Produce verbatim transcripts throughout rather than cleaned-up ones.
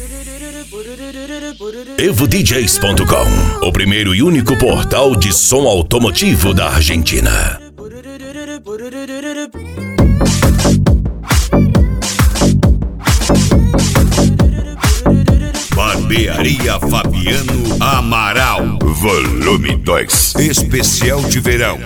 evo d js ponto com, o primeiro e único portal de som automotivo da Argentina. Barbearia Fabiano Amaral, volume dois, especial de verão.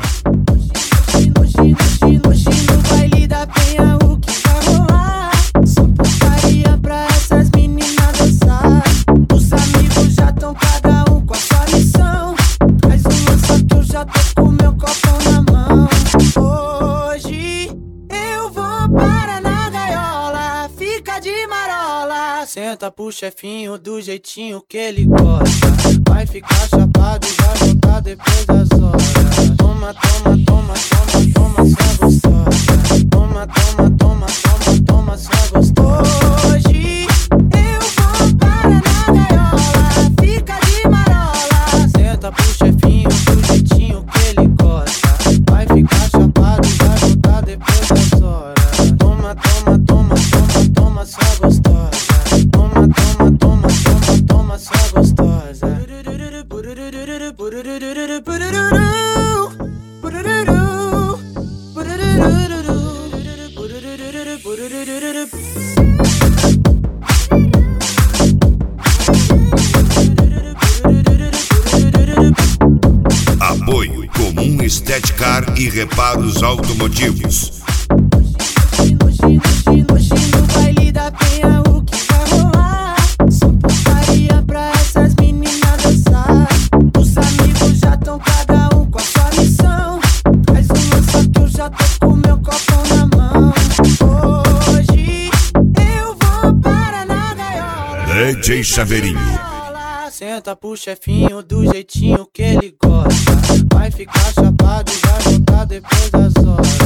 No baile da penha o que vai rolar? Só putaria pra essas meninas dançar. Os amigos já tão cada um com a sua missão. Traz uma só que eu já tô com meu copão na mão. Hoje eu vou para na gaiola, fica de marola. Senta pro chefinho do jeitinho que ele gosta. Vai ficar chapado e vai voltar depois das horas. Toma, toma, toma, toma, toma, só gostosa. Toma, toma, toma, toma, toma, só gostosa. Hoje eu vou para na gaiola, fica de marola. Senta pro chefinho do jeitinho que ele gosta. Vai ficar chapado e vai voltar depois das horas. Toma, toma, toma, toma, toma, só gostosa. Toma, toma, toma, toma, toma, só gostosa. Apoio Comum Estética e Reparos Automotivos. No baile da penha o que vai rolar? Só putaria pra essas meninas dançar. Os amigos já tão cada um com a sua missão. Traz uma só que eu já tô com meu copão na mão. Hoje eu vou para na gaiola. D J Chaveirinho. Senta pro chefinho do jeitinho que ele gosta. Vai ficar chapado e vai voltar depois das horas.